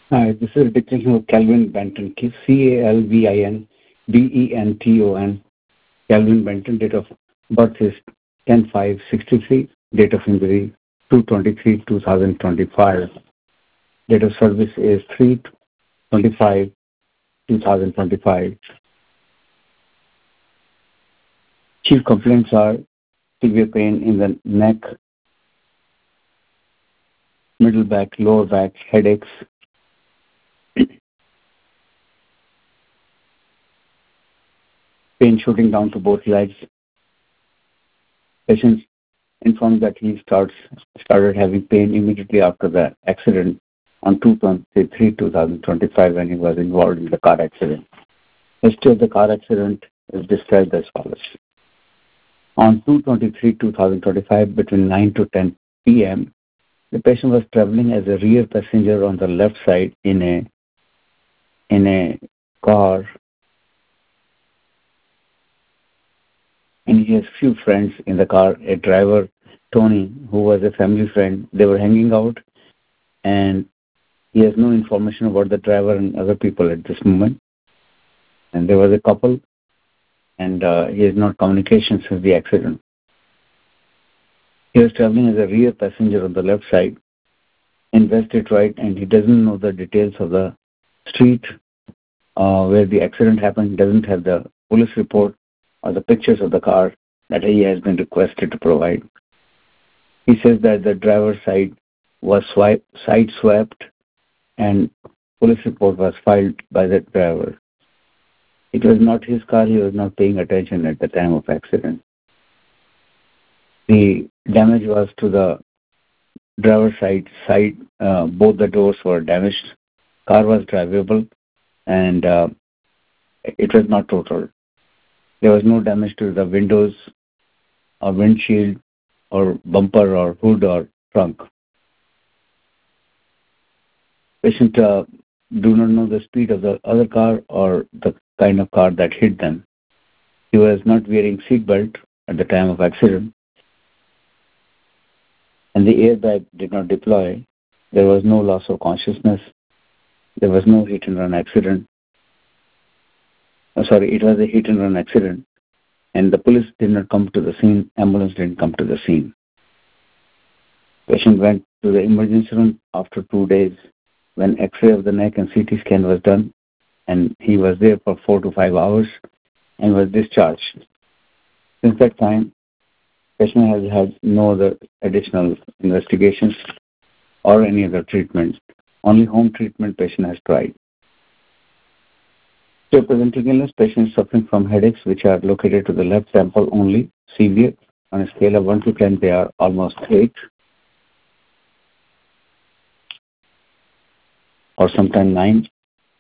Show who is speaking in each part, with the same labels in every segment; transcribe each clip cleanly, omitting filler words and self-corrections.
Speaker 1: Hi, this is Declaration of Calvin Benton, Calvin Benton. Calvin Benton, date of birth is 10/5/63, date of injury 2/23/2025, date of service is 3/25/2025. Chief complaints are severe pain in the neck, middle back, lower back, headaches, pain shooting down to both legs. Patient informed that he started having pain immediately after the accident on 2/23/2025 when he was involved in the car accident. History of the car accident is described as follows. On 2/23/2025 between 9 to 10 p.m., the patient was traveling as a rear passenger on the left side in a car, and he has few friends in the car. A driver, Tony, who was a family friend, they were hanging out, and he has no information about the driver and other people at this moment. And there was a couple, and he has not communication since the accident. He was traveling as a rear passenger on the left side in West Detroit, and he doesn't know the details of the street where the accident happened. He doesn't have the police report or the pictures of the car that he has been requested to provide. He says that the driver's side was side swept and police report was filed by the driver. It was not his car. He was not paying attention at the time of accident. The damage was to the driver's side. Both the doors were damaged. Car was drivable, and it was not totaled. There was no damage to the windows or windshield or bumper or hood or trunk. Patient do not know the speed of the other car or the kind of car that hit them. He was not wearing seat belt at the time of accident, and the airbag did not deploy. There was no loss of consciousness. There was no hit and run accident. It was a hit and run accident, and the police did not come to the scene. Ambulance didn't come to the scene. Patient went to the emergency room after 2 days when X-ray of the neck and CT scan was done, and he was there for 4 to 5 hours and was discharged. Since that time, patient has had no other additional investigations or any other treatment. Only home treatment patient has tried. So presenting illness, patient is suffering from headaches which are located to the left temple only, severe. On a scale of 1 to 10, they are almost 8 or sometimes 9.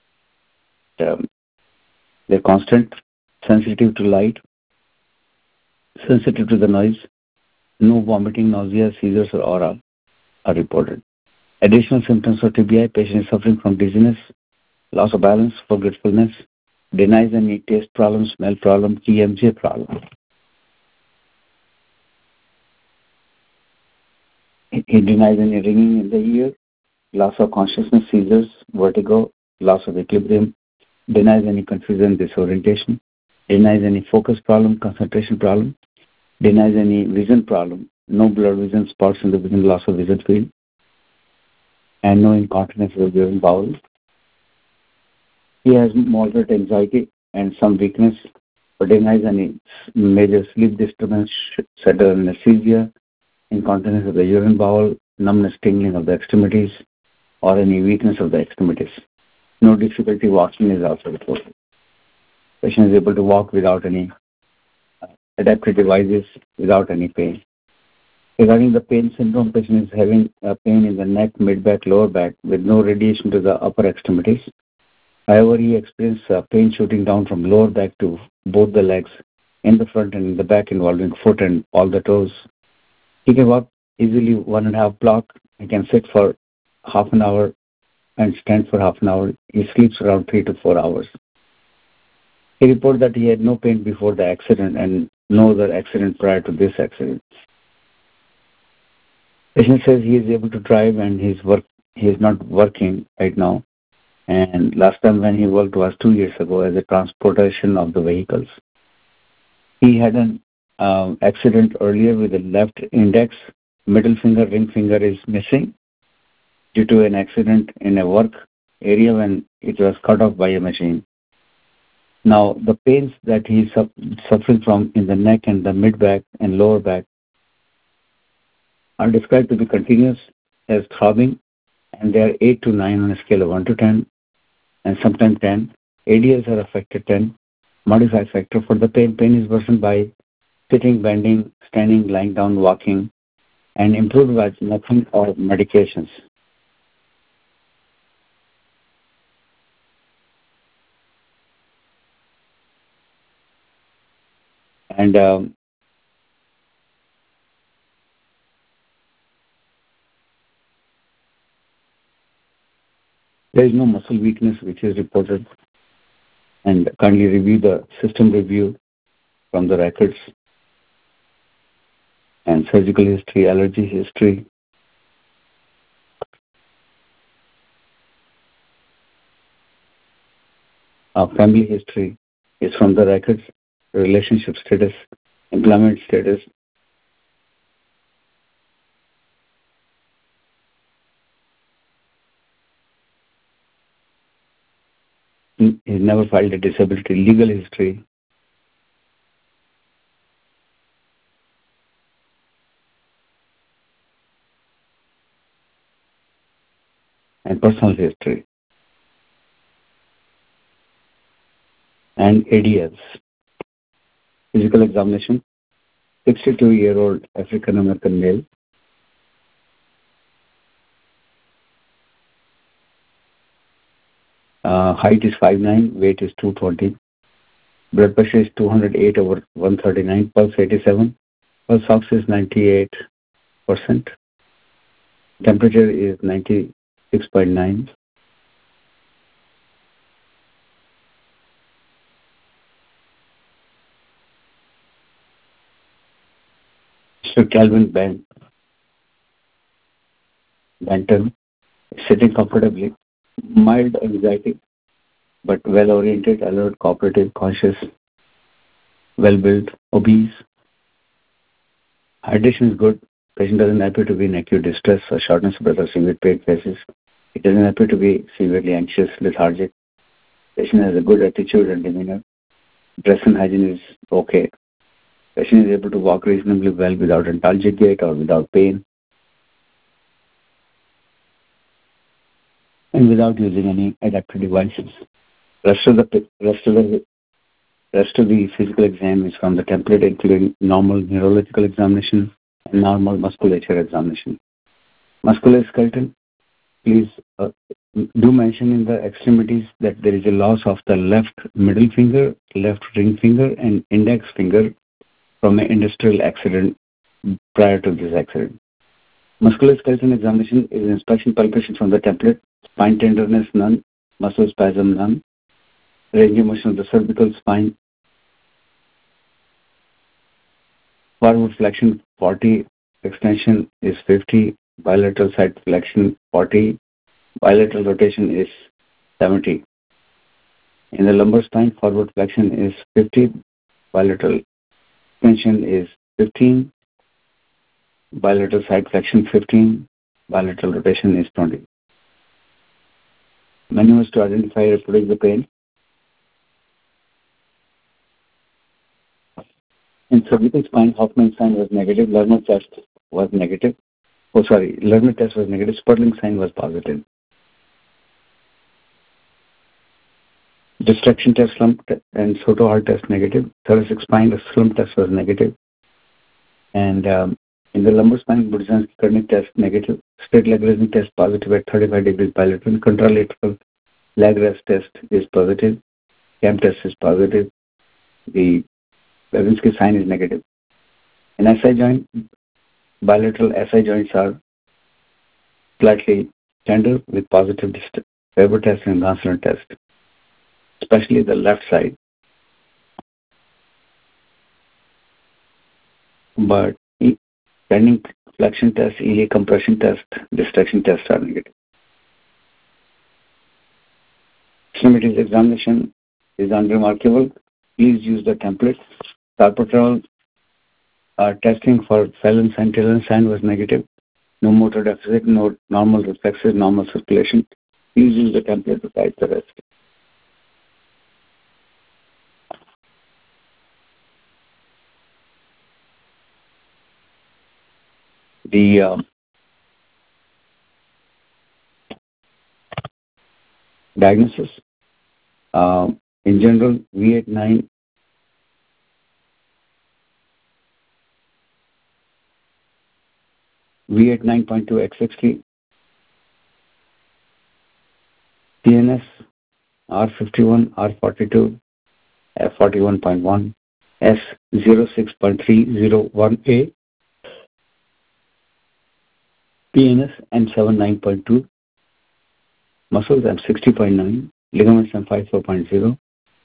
Speaker 1: They're constant, sensitive to light, sensitive to the noise. No vomiting, nausea, seizures, or aura are reported. Additional symptoms of TBI, patient is suffering from dizziness, loss of balance, forgetfulness, denies any taste problem, smell problem, TMJ problem. He denies any ringing in the ear, loss of consciousness, seizures, vertigo, loss of equilibrium, denies any confusion, disorientation, denies any focus problem, concentration problem, denies any vision problem, no blurred vision, spots in the vision, loss of vision field, and no incontinence of the urine bowel. He has moderate anxiety and some weakness, but denies any major sleep disturbance, sudden anesthesia, incontinence of the urine bowel, numbness, tingling of the extremities, or any weakness of the extremities. No difficulty walking is also reported. Patient is able to walk without any adaptive devices, without any pain. Regarding the pain syndrome, patient is having pain in the neck, mid-back, lower back with no radiation to the upper extremities. However, he experienced pain shooting down from lower back to both the legs, in the front and in the back, involving foot and all the toes. He can walk easily 1.5 blocks. He can sit for half an hour and stand for half an hour. He sleeps around 3 to 4 hours. He reported that he had no pain before the accident and no other accident prior to this accident. Patient says he is able to drive and he is not working right now. And last time when he worked was 2 years ago as a transportation of the vehicles. He had an accident earlier with the left index, middle finger, ring finger is missing due to an accident in a work area when it was cut off by a machine. Now, the pains that he's suffering from in the neck and the mid back and lower back are described to be continuous as throbbing, and they are 8 to 9 on a scale of 1 to 10, and sometimes 10. ADLs are affected 10. Modified factor for the pain. Pain is worsened by sitting, bending, standing, lying down, walking, and improved by nothing or medications. And there is no muscle weakness which is reported. And kindly review the system review from the records and surgical history, allergy history. Family history is from the records, relationship status, employment status. He never filed a disability, legal history. And personal history. And ADLs. Physical examination, 62-year-old African-American male. Height is 5'9", weight is 220. Blood pressure is 208 over 139, pulse 87, pulse ox is 98%. Temperature is 96.9. Mr. Calvin Benton is sitting comfortably, mild anxiety, but well-oriented, alert, cooperative, conscious, well-built, obese. Hydration is good. Patient doesn't appear to be in acute distress or shortness of breath or severe pain faces. It doesn't appear to be severely anxious, lethargic. Patient has a good attitude and demeanor. Dress and hygiene is okay. Patient is able to walk reasonably well without antalgic gait or without pain and without using any adaptive devices. Rest of the physical exam is from the template, including normal neurological examination and normal musculature examination. Musculoskeletal, please do mention in the extremities that there is a loss of the left middle finger, left ring finger, and index finger from an industrial accident prior to this accident. Musculoskeletal examination is inspection palpation from the template, spine tenderness none, muscle spasm none, range of motion of the cervical spine, forward flexion 40, extension is 50, bilateral side flexion 40, bilateral rotation is 70. In the lumbar spine, forward flexion is 50, bilateral extension is 15, bilateral side flexion 15, bilateral rotation is 20. Maneuvers to identify and reproduce the pain. In cervical spine, Hoffman sign was negative, Lerner test was negative. Lerner test was negative, Sperling sign was positive. Distraction test, slump and Soto heart test negative. Thoracic spine, the slump test was negative. And in the lumbar spine, Budzinski-Kernick test negative. Straight leg raising test positive at 35 degrees bilateral. Contralateral leg rest test is positive. CAM test is positive. The Babinski sign is negative. In SI joint, bilateral SI joints are slightly tender with positive Weber test and Gonsalon test, especially the left side. But bending flexion test, iliac compression test, distraction test are negative. Extremities examination is unremarkable. Please use the template. Salpeterol testing for Phelan and Tillerson was negative. No motor deficit, no normal reflexes, normal circulation. Please use the template to guide the rest. The diagnosis, in general, V89 V89.2 X60, CNS R51, R42, F41.1, S06.301A, PNS M79.2, muscles M60.9, ligaments M54.0,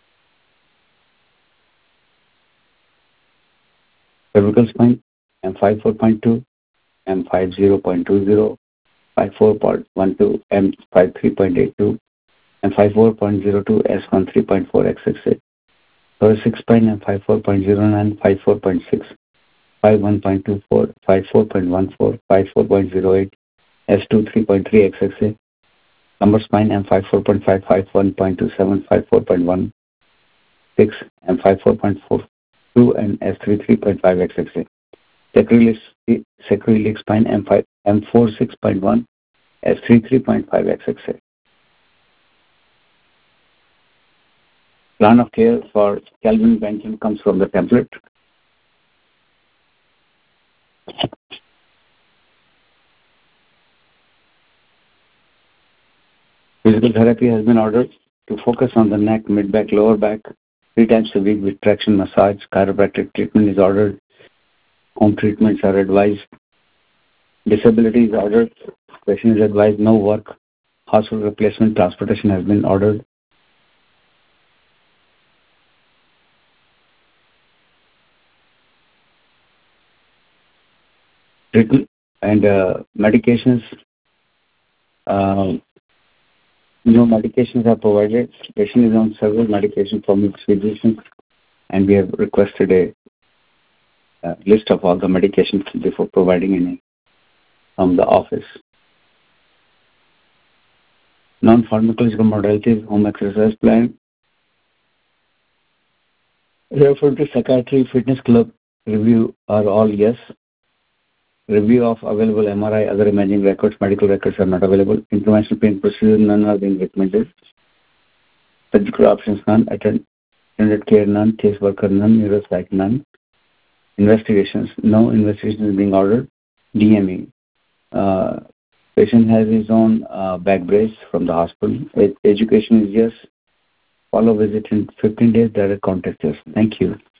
Speaker 1: cervical spine M54.2, M50.20, 54.12, M53.82, M54.02, S13.4, X68, thoracic spine M54.09, 54.6, 51.24, 54.14, 54.08, S23.3, XXA, lumbar spine M54.5, 51.27, 54.16, M54.42, and S33.5, XXA. Sacroiliac spine M46.1, S33.5, XXA. Plan of care for Kelvin Benton comes from the template. Physical therapy has been ordered to focus on the neck, mid-back, lower back, 3 times a week with traction massage. Chiropractic treatment is ordered. Home treatments are advised. Disability is ordered. Patient is advised no work. Hospital replacement transportation has been ordered. Treatment and medications. No medications are provided. Patient is on several medications from his physician, and we have requested a list of all the medications before providing any from the office. Non-pharmacological modalities, home exercise plan. Refer to psychiatry, fitness club review are all yes. Review of available MRI, other imaging records, medical records are not available. Interventional pain procedure, none are being recommended. Surgical options, none. Attended care, none. Case worker, none. Neuropsych, none. Investigations, no investigation is being ordered. DME. Patient has his own back brace from the hospital. Education is yes. Follow visit in 15 days. Direct contact us. Thank you.